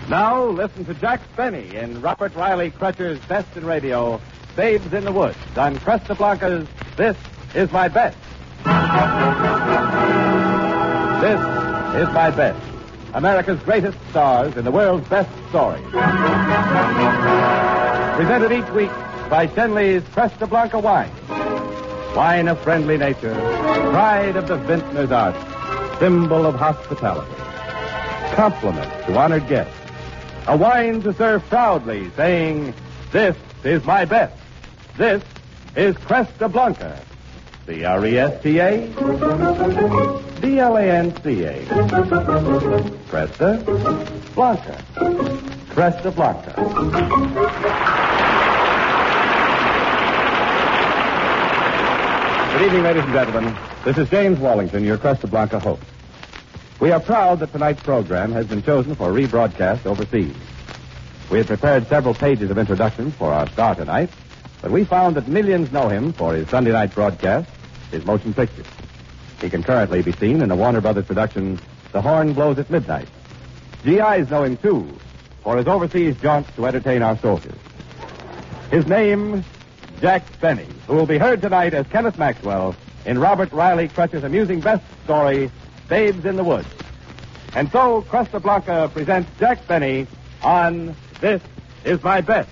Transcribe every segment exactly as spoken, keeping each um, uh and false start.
Now, listen to Jack Benny in Robert Riley Crutcher's Best in Radio, Babes in the Woods, on Cresta Blanca's This Is My Best. This is My Best, America's greatest stars in the world's best stories. Presented each week by Shenley's Cresta Blanca wine. Wine of friendly nature, pride of the vintner's art, symbol of hospitality. Compliment to honored guests. A wine to serve proudly, saying, this is my best. This is Cresta Blanca. C R E S T A B L A N C A. Cresta Blanca. Cresta Blanca. Good evening, ladies and gentlemen. This is James Wallington, your Cresta Blanca host. We are proud that tonight's program has been chosen for rebroadcast overseas. We had prepared several pages of introductions for our star tonight, but we found that millions know him for his Sunday night broadcast, his motion pictures. He can currently be seen in the Warner Brothers production, The Horn Blows at Midnight. G Is know him, too, for his overseas jaunts to entertain our soldiers. His name, Jack Benny, who will be heard tonight as Kenneth Maxwell in Robert Riley Crutcher's amusing best story, Babes in the Woods. And so, Cresta Blanca presents Jack Benny on This Is My Best.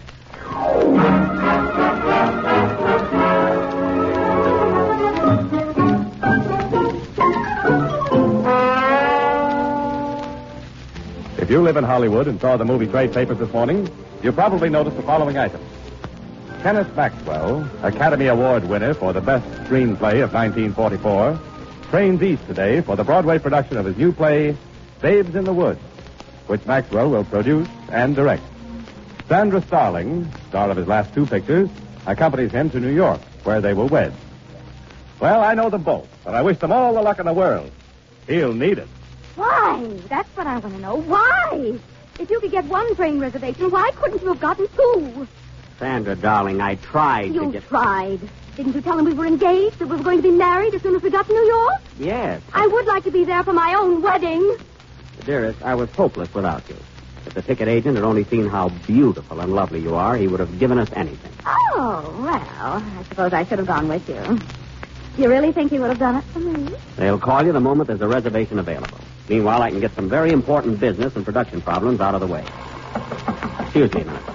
If you live in Hollywood and saw the movie trade papers this morning, you probably noticed the following items. Kenneth Maxwell, Academy Award winner for the best screenplay of nineteen forty-four, trains east today for the Broadway production of his new play, Babes in the Woods, which Maxwell will produce and direct. Sandra Starling, star of his last two pictures, accompanies him to New York, where they will wed. Well, I know them both, and I wish them all the luck in the world. He'll need it. Why? That's what I want to know. Why? If you could get one train reservation, why couldn't you have gotten two? Sandra, darling, I tried you to get... You tried. Didn't you tell him we were engaged, that we were going to be married as soon as we got to New York? Yes. I would like to be there for my own wedding. Dearest, I was hopeless without you. If the ticket agent had only seen how beautiful and lovely you are, he would have given us anything. Oh, well, I suppose I should have gone with you. You really think he would have done it for me? They'll call you the moment there's a reservation available. Meanwhile, I can get some very important business and production problems out of the way. Excuse me a minute.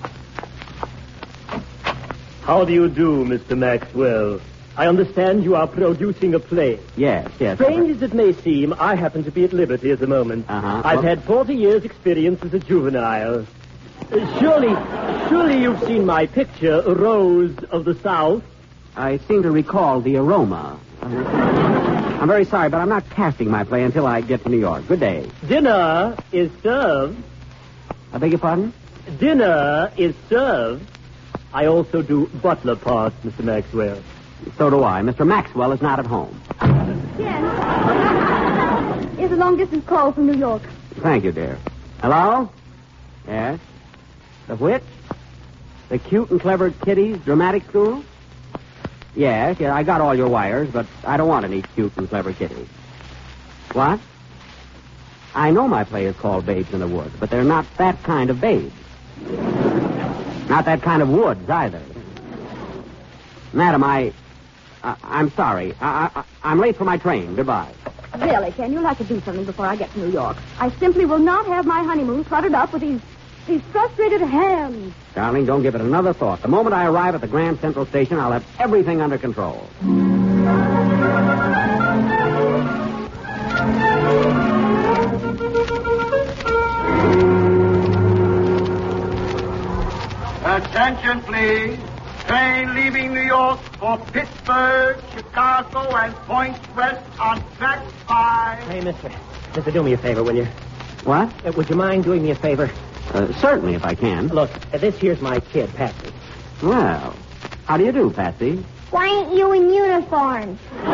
How do you do, Mister Maxwell? I understand you are producing a play. Yes, yes. Strange as it may seem, I happen to be at liberty at the moment. Uh-huh. I've well... had forty years' experience as a juvenile. Uh, surely, surely you've seen my picture, Rose of the South. I seem to recall the aroma. I'm very sorry, but I'm not casting my play until I get to New York. Good day. Dinner is served. I beg your pardon? Dinner is served. I also do butler parts, Mister Maxwell. So do I. Mister Maxwell is not at home. Yes. It's a long-distance call from New York. Thank you, dear. Hello? Yes? The which? The Cute and Clever Kitties Dramatic School? Yes, yeah, I got all your wires, but I don't want any cute and clever kitties. What? I know my play is called Babes in the Woods, but they're not that kind of babes. Not that kind of woods, either. Madam, I... Uh, I'm sorry. I, I, I'm late for my train. Goodbye. Really, Ken, you'll have to do something before I get to New York. I simply will not have my honeymoon cluttered up with these... these frustrated hands. Darling, don't give it another thought. The moment I arrive at the Grand Central Station, I'll have everything under control. Attention, please. Train leaving New York for Pittsburgh, Chicago, and Point West on track five. Hey, mister. Mister, do me a favor, will you? What? Uh, would you mind doing me a favor? Uh, certainly, if I can. Look, uh, this here's my kid, Patsy. Well, how do you do, Patsy? Why ain't you in uniform?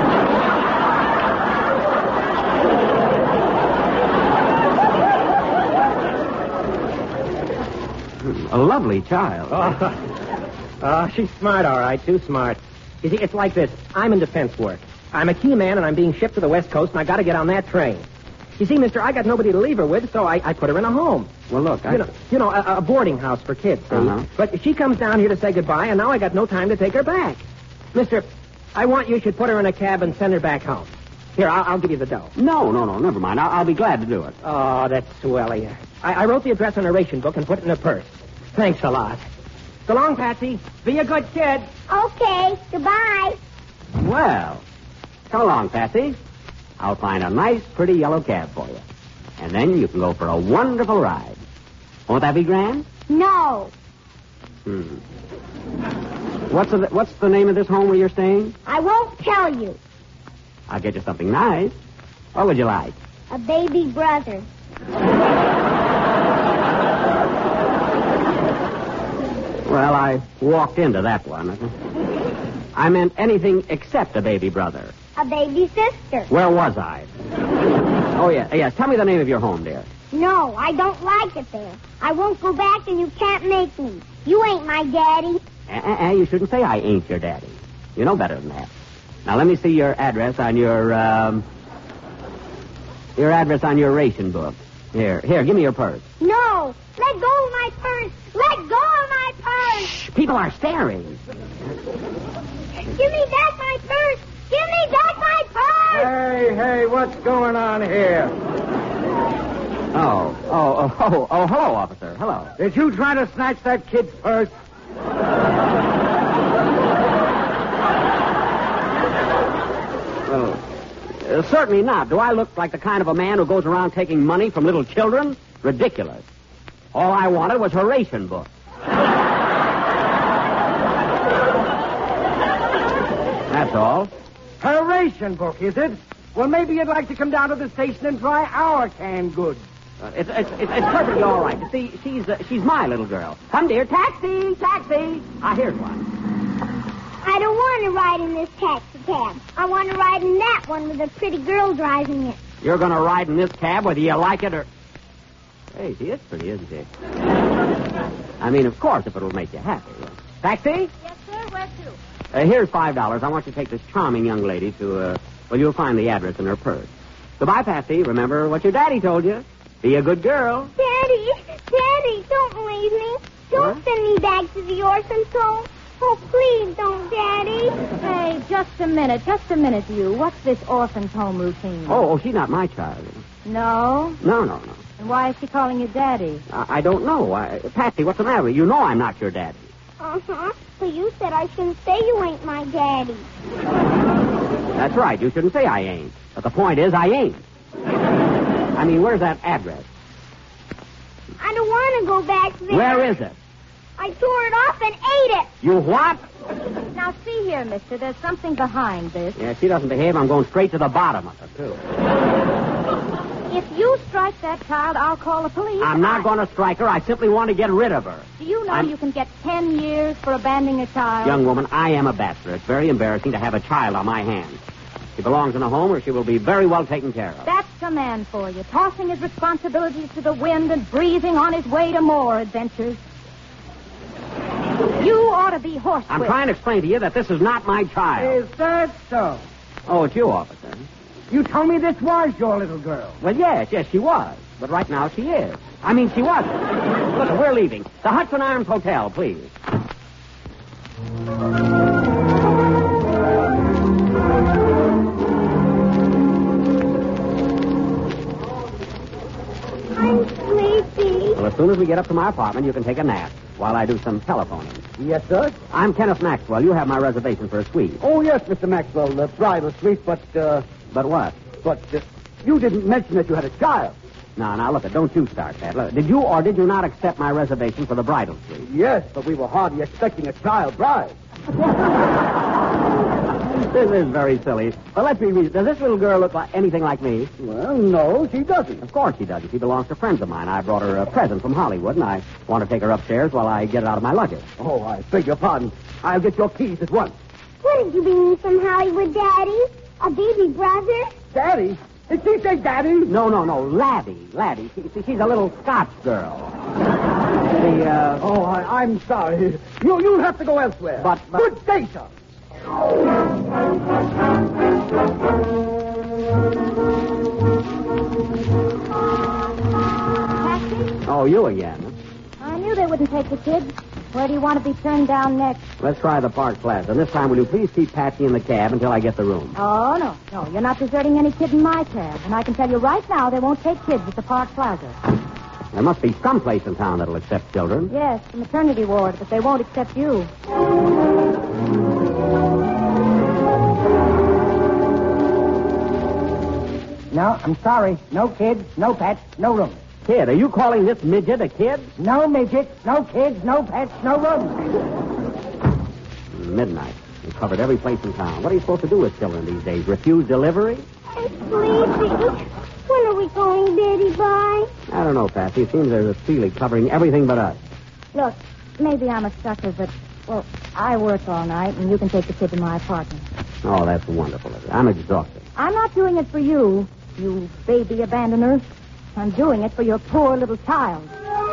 A lovely child. Oh, oh, she's smart, all right, too smart. You see, it's like this. I'm in defense work. I'm a key man, and I'm being shipped to the West Coast, and I got to get on that train. You see, mister, I got nobody to leave her with, so I, I put her in a home. Well, look, I... You know, you know a, a boarding house for kids, see? Uh-huh. But she comes down here to say goodbye, and now I got no time to take her back. Mister, I want you should put her in a cab and send her back home. Here, I'll, I'll give you the dough. No, no, no, never mind. I'll, I'll be glad to do it. Oh, that's swell of you. I, I wrote the address on a ration book and put it in her purse. Thanks a lot. So long, Patsy. Be a good kid. Okay, goodbye. Well, come along, Patsy. I'll find a nice, pretty yellow cab for you. And then you can go for a wonderful ride. Won't that be grand? No. Hmm. What's the, what's the name of this home where you're staying? I won't tell you. I'll get you something nice. What would you like? A baby brother. Well, I walked into that one. I meant anything except a baby brother. A baby sister. Where was I? Oh, yeah, yes. Tell me the name of your home, dear. No, I don't like it there. I won't go back and you can't make me. You ain't my daddy. Uh-uh, you shouldn't say I ain't your daddy. You know better than that. Now, let me see your address on your, um... Your address on your ration book. Here, here, give me your purse. No, let go of my purse. Let go of my purse. Shh, people are staring. Give me back my purse. Give me back my purse. Hey, hey, what's going on here? Oh, oh, oh, oh, oh, hello, officer. Hello. Did you try to snatch that kid's purse? Well, uh, certainly not. Do I look like the kind of a man who goes around taking money from little children? Ridiculous. All I wanted was her ration book. That's all. Her ration book, is it? Well, maybe you'd like to come down to the station and try our canned goods. Uh, it's, it's, it's, it's perfectly all right. You see, she's, uh, she's my little girl. Come, dear. Taxi! Taxi! Ah, here's one. I don't want to ride in this taxi cab. I want to ride in that one with a pretty girl driving it. You're going to ride in this cab whether you like it or... Hey, she is pretty, isn't she? I mean, of course, if it'll make you happy. Taxi? Yes, sir. Where to? Uh, here's five dollars. I want you to take this charming young lady to, uh, well, you'll find the address in her purse. Goodbye, Patsy. Remember what your daddy told you. Be a good girl. Daddy, Daddy, don't leave me. Don't What? send me back to the orphan's home. Oh, please don't, Daddy. Hey, just a minute, just a minute, you. What's this orphan's home routine? Oh, oh, she's not my child. No? No, no, no. And why is she calling you Daddy? I, I don't know. I, Patsy, what's the matter with you? You know I'm not your daddy. Uh-huh. But you said I shouldn't say you ain't my daddy. That's right. You shouldn't say I ain't. But the point is, I ain't. I mean, where's that address? I don't want to go back there. Where is it? I tore it off and ate it. You what? Now, see here, mister, there's something behind this. Yeah, if she doesn't behave, I'm going straight to the bottom of it, too. If you strike that child, I'll call the police. I'm not going to strike her. I simply want to get rid of her. Do you know I'm- you can get ten years for abandoning a child? Young woman, I am a bachelor. It's very embarrassing to have a child on my hands. She belongs in a home where she will be very well taken care of. That's the man for you, tossing his responsibilities to the wind and breathing on his way to more adventures. You ought to be horsewhipped. I'm trying to explain to you that this is not my child. Is that so? Oh, it's you, officer. You told me this was your little girl. Well, yes, yes, she was. But right now she is. I mean, she wasn't. Look, we're leaving. The Hudson Arms Hotel, please. I'm sleepy. Well, as soon as we get up to my apartment, you can take a nap while I do some telephoning. Yes, sir. I'm Kenneth Maxwell. You have my reservation for a suite. Oh, yes, Mister Maxwell, the bridal suite, but, uh, But what? but, uh, you didn't mention that you had a child. Now, now, look, don't you start that. Look, did you or did you not accept my reservation for the bridal suite? Yes, but we were hardly expecting a child bride. This is very silly. But let's be reasonable. Does this little girl look like anything like me? Well, no, she doesn't. Of course she doesn't. She belongs to friends of mine. I brought her a present from Hollywood, and I want to take her upstairs while I get it out of my luggage. Oh, I beg your pardon. I'll get your keys at once. What did you bring me from Hollywood, Daddy? A baby brother? Daddy? Did she say daddy? No, no, no. Laddie. Laddie. She, she- she's a little Scotch girl. The, uh... Oh, I, I'm sorry. You, you'll have to go elsewhere. But- but- Good day, sir. Oh, you again. I knew they wouldn't take the kids. Where do you want to be turned down next? Let's try the Park Plaza. And this time, will you please keep Patsy in the cab until I get the room? Oh, no. No, you're not deserting any kid in my cab. And I can tell you right now they won't take kids at the Park Plaza. There must be some place in town that'll accept children. Yes, the maternity ward, but they won't accept you. No, I'm sorry. No kids, no pets, no room. Kid, are you calling this midget a kid? No midgets, no kids, no pets, no room. Midnight. We've covered every place in town. What are you supposed to do with children these days? Refuse delivery? I'm sleepy. When are we going, Daddy? Bye. I don't know, Patsy. It seems there's a feeling covering everything but us. Look, maybe I'm a sucker, but, well, I work all night, and you can take the kid to my apartment. Oh, that's wonderful of you. I'm exhausted. I'm not doing it for you, you baby abandoner. I'm doing it for your poor little child.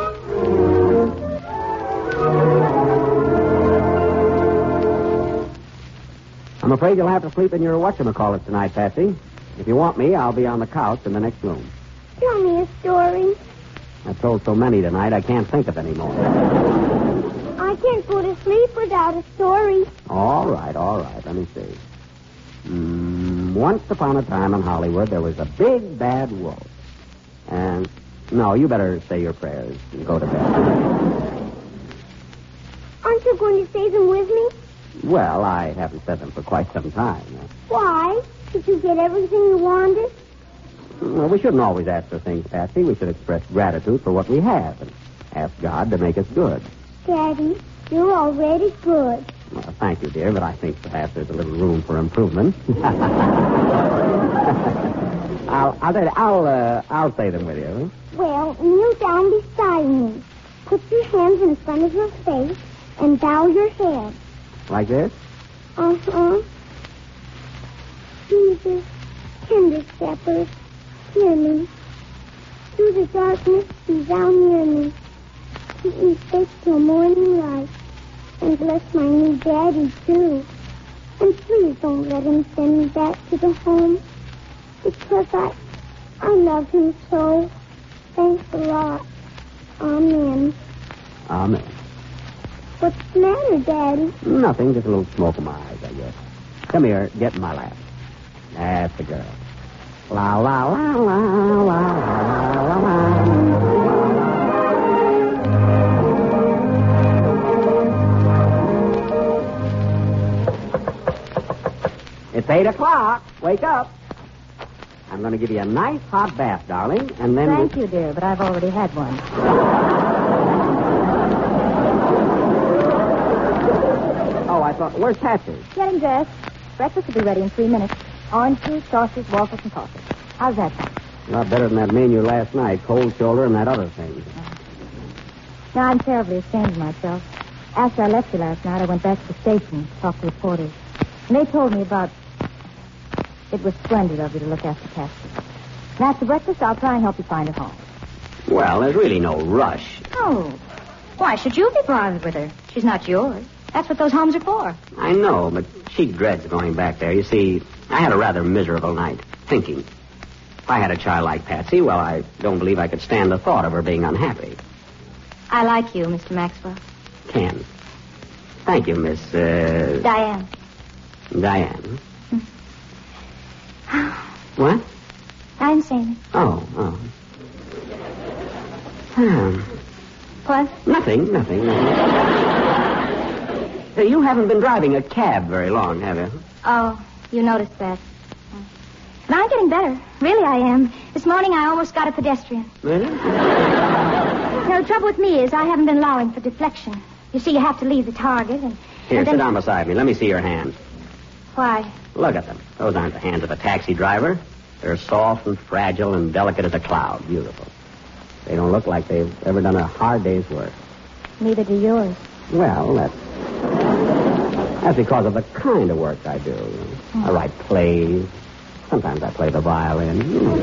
I'm afraid you'll have to sleep in your whatchamacallit tonight, Patsy. If you want me, I'll be on the couch in the next room. Tell me a story. I've told so many tonight, I can't think of any more. I can't go to sleep without a story. All right, all right. Let me see. Mm, once upon a time in Hollywood, there was a big, bad wolf. And, no, you better say your prayers and go to bed. Aren't you going to say them with me? Well, I haven't said them for quite some time. Why? Did you get everything you wanted? Well, we shouldn't always ask for things, Patsy. We should express gratitude for what we have and ask God to make us good. Daddy, you're already good. Well, thank you, dear, but I think perhaps there's a little room for improvement. I'll, I'll, tell you, I'll, uh, I'll say them with you. Well, kneel down beside me. Put your hands in front of your face and bow your head. Like this? Uh-huh. Jesus, tender shepherd, hear me. Through the darkness, be thou near me. Keep me safe till morning light. And bless my new daddy, too. And please don't let him send me back to the home. Because I, I love him so. Thanks a lot. Amen. Amen. What's the matter, Daddy? Nothing, just a little smoke in my eyes, I guess. Come here, get in my lap. That's the girl. La la la la la la la la. It's eight o'clock. Wake up. I'm going to give you a nice hot bath, darling, and then... Thank you, dear, but I've already had one. Oh, I thought... Where's Patsy? Getting dressed. Breakfast will be ready in three minutes. Orange juice, sausage, waffles, and coffee. How's that sound? A lot better than that menu last night. Cold shoulder and that other thing. Now, I'm terribly ashamed of myself. After I left you last night, I went back to the station to talk to reporters. And they told me about... It was splendid of you to look after Patsy. And after breakfast, I'll try and help you find her home. Well, there's really no rush. Oh. Why should you be bothered with her? She's not yours. That's what those homes are for. I know, but she dreads going back there. You see, I had a rather miserable night, thinking. If I had a child like Patsy, well, I don't believe I could stand the thought of her being unhappy. I like you, Mister Maxwell. Ken. Thank you, Miss, uh... Diane. Diane. What? I'm saying. Oh, oh. Hmm. What? Nothing, nothing, nothing. Hey, you haven't been driving a cab very long, have you? Oh, you noticed that. But I'm getting better. Really, I am. This morning, I almost got a pedestrian. Really? Now, the trouble with me is I haven't been allowing for deflection. You see, you have to leave the target and... Here, and then... sit down beside me. Let me see your hands. Why? Look at them. Those aren't the hands of a taxi driver. They're soft and fragile and delicate as a cloud. Beautiful. They don't look like they've ever done a hard day's work. Neither do yours. Well, that's... That's because of the kind of work I do. Mm. I write plays. Sometimes I play the violin.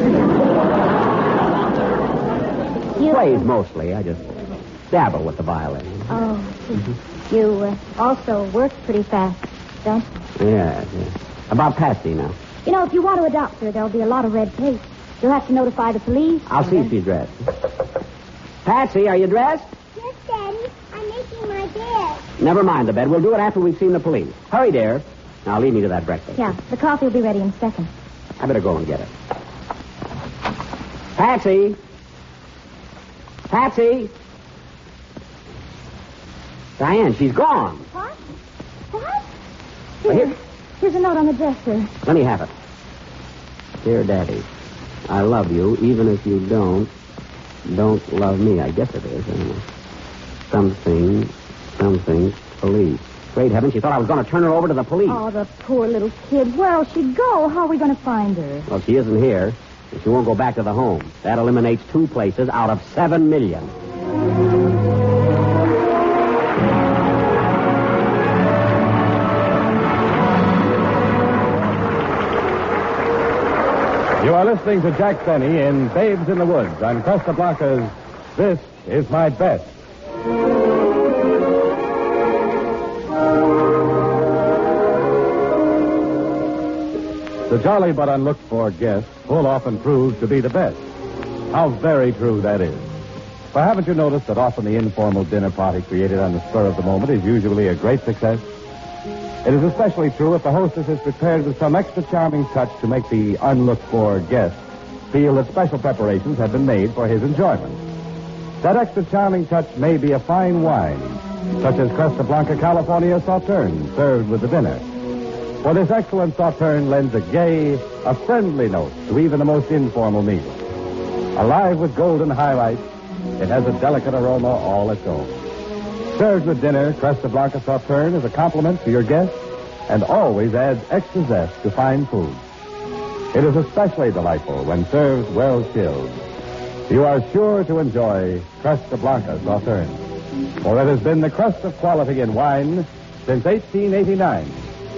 You... Plays mostly. I just dabble with the violin. Oh, mm-hmm. You uh, also work pretty fast, don't you? Yeah, yeah. About Patsy now. You know, if you want to adopt her, there'll be a lot of red tape. You'll have to notify the police. I'll see if she's dressed. Patsy, are you dressed? Yes, Daddy. I'm making my bed. Never mind the bed. We'll do it after we've seen the police. Hurry, dear. Now, lead me to that breakfast. Yeah, the coffee will be ready in a second. I better go and get it. Patsy! Patsy! Diane, she's gone. What? What? Well, Here, here- here's a note on the dresser. Let me have it. Dear Daddy, I love you, even if you don't, don't love me. I guess it is. Anyway. Something, something, police. Great heavens, she thought I was going to turn her over to the police. Oh, the poor little kid. Where'll she go? How are we going to find her? Well, she isn't here, and she won't go back to the home. That eliminates two places out of seven million. You are listening to Jack Benny in Babes in the Woods on Costa Blanca's This Is My Best. The jolly but unlooked for guest full often proves to be the best. How very true that is. But haven't you noticed that often the informal dinner party created on the spur of the moment is usually a great success? It is especially true if the hostess is prepared with some extra charming touch to make the unlooked for guest feel that special preparations have been made for his enjoyment. That extra charming touch may be a fine wine, such as Costa Blanca California Sauterne, served with the dinner. For this excellent Sauterne lends a gay, a friendly note to even the most informal meal. Alive with golden highlights, it has a delicate aroma all its own. Served with dinner, Costa Blanca Sauterne is a compliment to your guests and always adds extra zest to fine food. It is especially delightful when served well chilled. You are sure to enjoy Costa Blanca Sauterne, for it has been the crust of quality in wine since eighteen eighty-nine.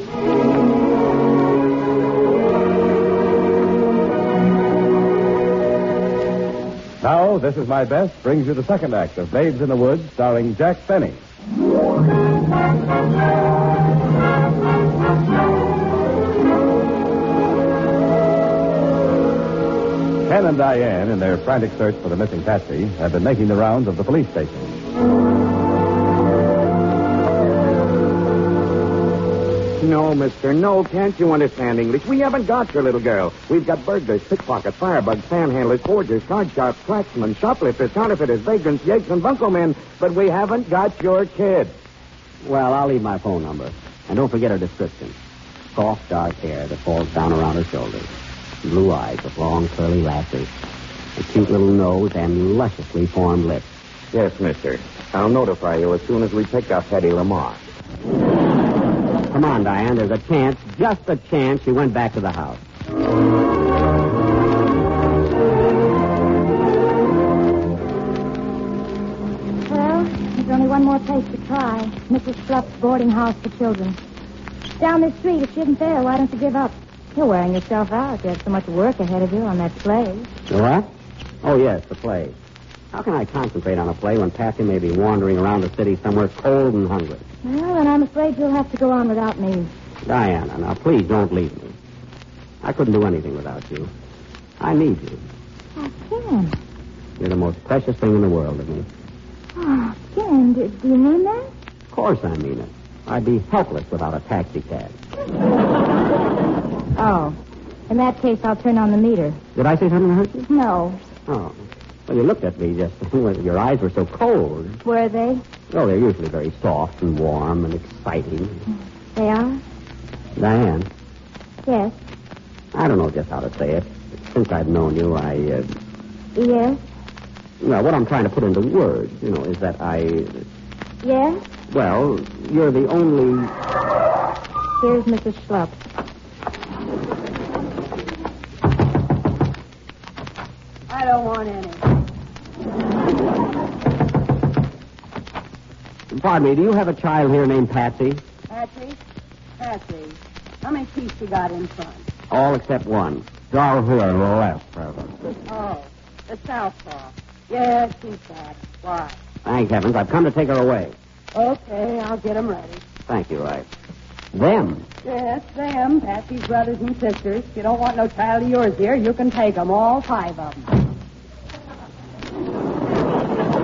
Now, This Is My Best brings you the second act of Babes in the Woods, starring Jack Benny. Ken and Diane, in their frantic search for the missing Patsy, have been making the rounds of the police station. No, mister, no. Can't you understand English? We haven't got your little girl. We've got burglars, pickpockets, firebugs, panhandlers, forgers, card sharps, cracksmen, shoplifters, counterfeiters, vagrants, yakes, and bunco men, but we haven't got your kid. Well, I'll leave my phone number. And don't forget her description. Soft, dark hair that falls down around her shoulders. Blue eyes with long, curly lashes. A cute little nose and lusciously formed lips. Yes, mister. I'll notify you as soon as we pick up Hetty Lamar. Come on, Diane. There's a chance, just a chance, she went back to the house. Well, there's only one more place to try. Missus Schlupp's boarding house for children. Down this street. If she isn't there, why don't you give up? You're wearing yourself out. You have so much work ahead of you on that play. The what? Oh, yes, the play. How can I concentrate on a play when Patsy may be wandering around the city somewhere cold and hungry? Well, then I'm afraid you'll have to go on without me. Diana, now please don't leave me. I couldn't do anything without you. I need you. Oh, Ken. You're the most precious thing in the world to me. Oh, Ken, do, do you mean that? Of course I mean it. I'd be helpless without a taxi cab. Oh. In that case, I'll turn on the meter. Did I say something to hurt you? No. Oh. Well, you looked at me just when your eyes were so cold. Were they? Oh, they're usually very soft and warm and exciting. They are? Diane, Yes. I don't know just how to say it. Since I've known you, I, uh... Yes? Well, what I'm trying to put into words, you know, is that I... Yes? Well, you're the only... Here's Missus Schlupp. I don't want any. Pardon me, do you have a child here named Patsy? Patsy? Patsy. How many teeth you got in front? All except one. Down here on the left, Oh, the southpaw. Yes, she's back. Why? Thank heavens, I've come to take her away. Okay, I'll get 'em ready. Thank you, right. Them. Yes, them, Patsy's brothers and sisters. If you don't want no child of yours here, you can take 'em, all five of 'em.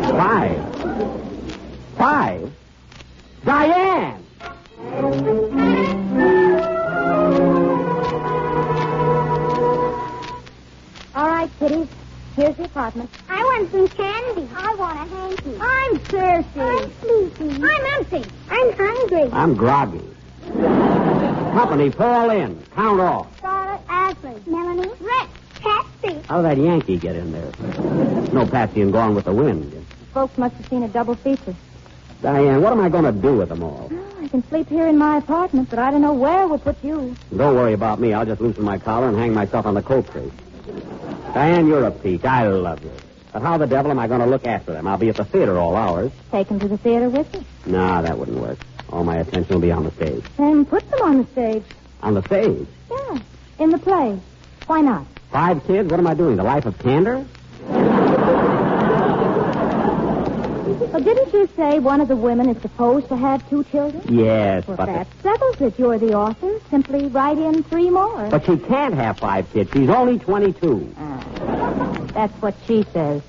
some candy. I want a hanky. I'm thirsty. I'm sleepy. I'm empty. I'm hungry. I'm groggy. Company, fall in. Count off. Charlotte, Ashley, Melanie, Rex, Patsy. How did that Yankee get in there? No Patsy and Gone with the Wind. Folks must have seen a double feature. Diane, what am I going to do with them all? I can sleep here in my apartment, but I don't know where we'll put you. Don't worry about me. I'll just loosen my collar and hang myself on the coat tree. Diane, you're a peach. I love you. But how the devil am I going to look after them? I'll be at the theater all hours. Take them to the theater with you. Nah, that wouldn't work. All my attention will be on the stage. Then put them on the stage. On the stage? Yeah, in the play. Why not? Five kids? What am I doing? The Life of Candor? Well, didn't you say one of the women is supposed to have two children? Yes, Well, but... that settles it. You're the author. Simply write in three more. But she can't have five kids. She's only twenty-two. Ah, that's what she says.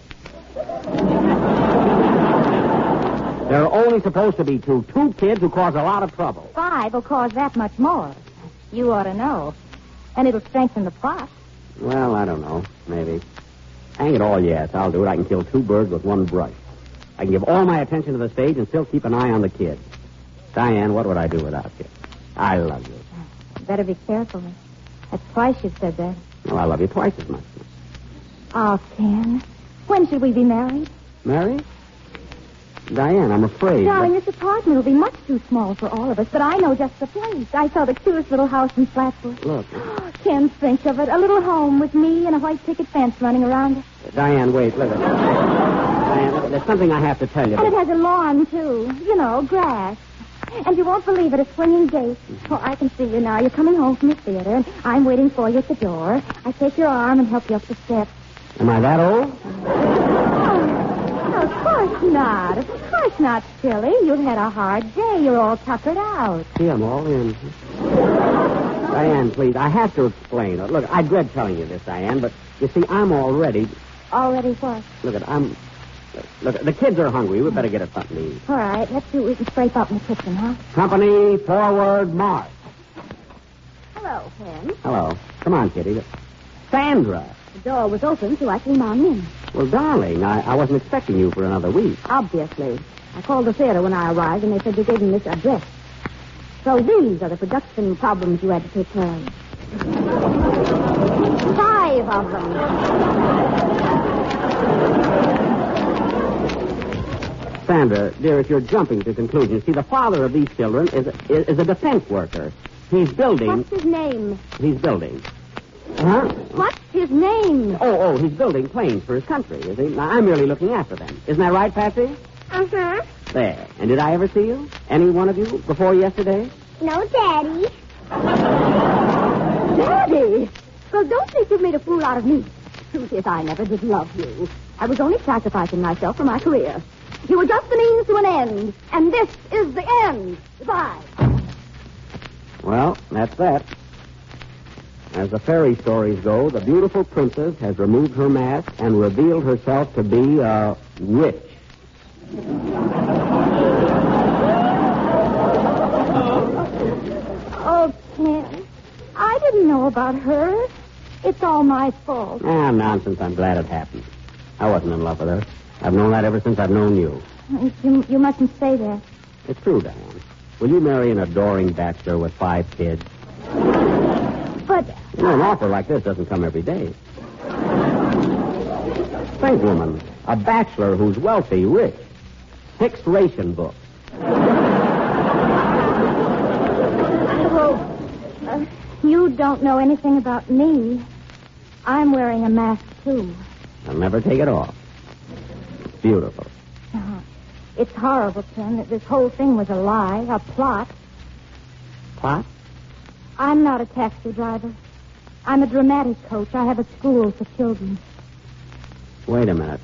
There are only supposed to be two. Two kids who cause a lot of trouble. Five will cause that much more. You ought to know. And it'll strengthen the plot. Well, I don't know. Maybe. Hang it all, yes. I'll do it. I can kill two birds with one brush. I can give all my attention to the stage and still keep an eye on the kids. Diane, what would I do without you? I love you. Better be careful. That's twice you've said that. Well, I love you twice as much. Oh, Ken. When should we be married? Married? Diane, I'm afraid. Darling, that- this apartment will be much too small for all of us, but I know just the place. I saw the cutest little house in Flatbush. Look. Ken, think of it. A little home with me and a white picket fence running around it. Diane, wait. Look. Diane, there's something I have to tell you. And it has a lawn, too. You know, grass. And you won't believe it, a swinging gate. Oh, I can see you now. You're coming home from the theater, and I'm waiting for you at the door. I take your arm and help you up the steps. Am I that old? Oh, of course not. Of course not, silly. You've had a hard day. You're all tuckered out. See, I'm all in. Diane, please, I have to explain. Look, I dread telling you this, Diane, but you see, I'm already... Already what? Look, at I'm... Look, the kids are hungry. We'd better get us something to eat. All right, let's see what we can scrape up in the kitchen, huh? Company, forward, march. Hello, Ken. Hello. Come on, Kitty. Sandra. The door was open, so I came on in. Well, darling, I, I wasn't expecting you for another week. Obviously. I called the theater when I arrived, and they said they gave me this address. So these are the production problems you had to take care of. Five of them. Sandra, dear, if you're jumping to conclusions, see, the father of these children is a, is, is a defense worker. He's building... What's his name? He's building. Huh? What's his name? Oh, oh, he's building planes for his country, is he? Now, I'm merely looking after them. Isn't that right, Patsy? Uh-huh. There. And did I ever see you? Any one of you before yesterday? No, Daddy. Daddy! Well, don't think you've made a fool out of me. The truth is, I never did love you. I was only sacrificing myself for my career. You were just the means to an end, and this is the end. Goodbye. Well, that's that. As the fairy stories go, the beautiful princess has removed her mask and revealed herself to be a witch. Oh, Ken, I didn't know about her. It's all my fault. Ah, nonsense. I'm glad it happened. I wasn't in love with her. I've known that ever since I've known you. You, you mustn't say that. It's true, Diane. Will you marry an adoring bachelor with five kids? But... You know, an offer like this doesn't come every day. Think, woman. A bachelor who's wealthy, rich. Six ration books. Well, uh, you don't know anything about me. I'm wearing a mask, too. I'll never take it off. It's beautiful. Uh, it's horrible, Ken, that this whole thing was a lie, a plot. Plot? I'm not a taxi driver. I'm a dramatic coach. I have a school for children. Wait a minute.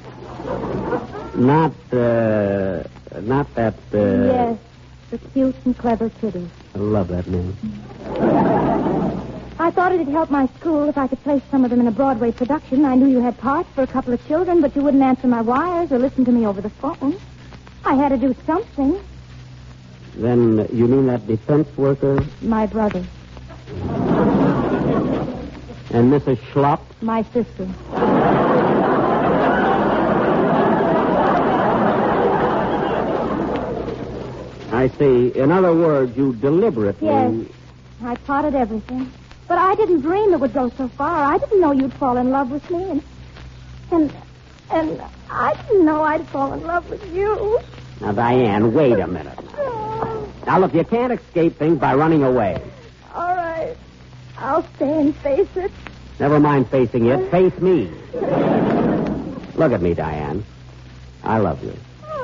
Not, uh, not that, uh... Yes, the cute and clever kiddies. I love that name. I thought it'd help my school if I could place some of them in a Broadway production. I knew you had parts for a couple of children, but you wouldn't answer my wires or listen to me over the phone. I had to do something. Then uh, you mean that defense worker? My brother. And Missus Schlupp? My sister. I see. In other words, you deliberately... Yes. I plotted everything. But I didn't dream it would go so far. I didn't know you'd fall in love with me. And, and, and I didn't know I'd fall in love with you. Now, Diane, wait a minute. Now, look, you can't escape things by running away. All right. I'll stay and face it. Never mind facing it. Face me. Look at me, Diane. I love you.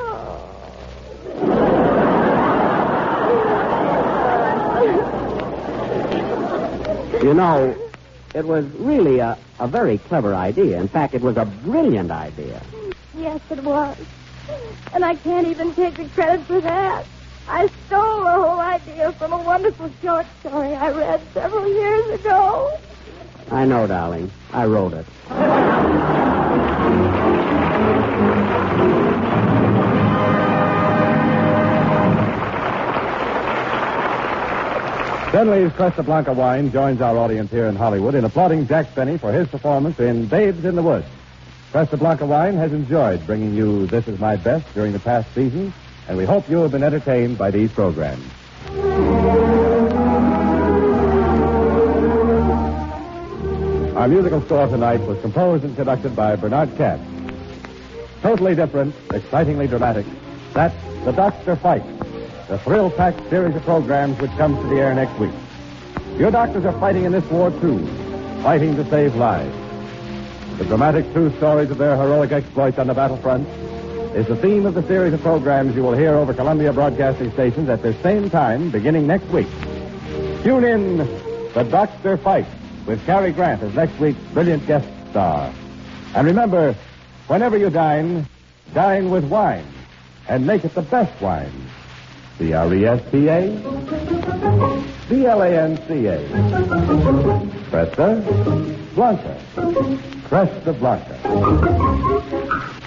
You know, it was really a, a very clever idea. In fact, it was a brilliant idea. Yes, it was. And I can't even take the credit for that. I stole the whole idea from a wonderful short story I read several years ago. I know, darling. I wrote it. Finley's Cresta Blanca wine joins our audience here in Hollywood in applauding Jack Benny for his performance in Babes in the Woods. Cresta Blanca wine has enjoyed bringing you This Is My Best during the past season, and we hope you have been entertained by these programs. Our musical score tonight was composed and conducted by Bernard Katz. Totally different, excitingly dramatic, that's The Doctor Fights, the thrill-packed series of programs which comes to the air next week. Your doctors are fighting in this war, too, fighting to save lives. The dramatic true stories of their heroic exploits on the battlefront is the theme of the series of programs you will hear over Columbia Broadcasting Stations at the same time beginning next week. Tune in The Doctor Fights with Cary Grant as next week's brilliant guest star. And remember, whenever you dine, dine with wine, and make it the best wine. C R E S T A B L A N C A. Cresta Blanca. Cresta Blanca.